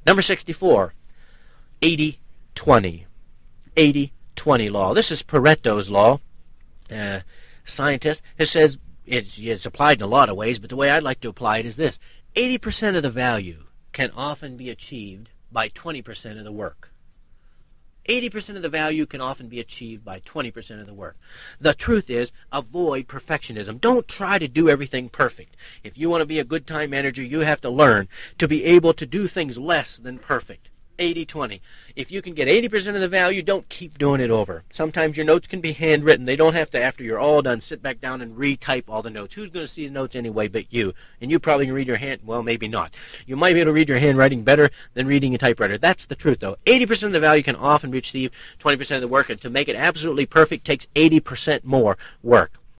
Number 64, 80-20. 80-20 law. This is Pareto's law. Scientist who says it's applied in a lot of ways, but the way I'd like to apply it is this. 80% of the value can often be achieved by 20% of the work. 80% of the value can often be achieved by 20% of the work. The truth is, avoid perfectionism. Don't try to do everything perfect. If you want to be a good time manager, you have to learn to be able to do things less than perfect. 80-20. If you can get 80% of the value, don't keep doing it over. Sometimes your notes can be handwritten. They don't have to, after you're all done, sit back down and retype all the notes. Who's going to see the notes anyway but you? And you probably can read your hand, well, maybe not. You might be able to read your handwriting better than reading a typewriter. That's the truth, though. 80% of the value can often be achieved, 20% of the work, and to make it absolutely perfect takes 80% more work.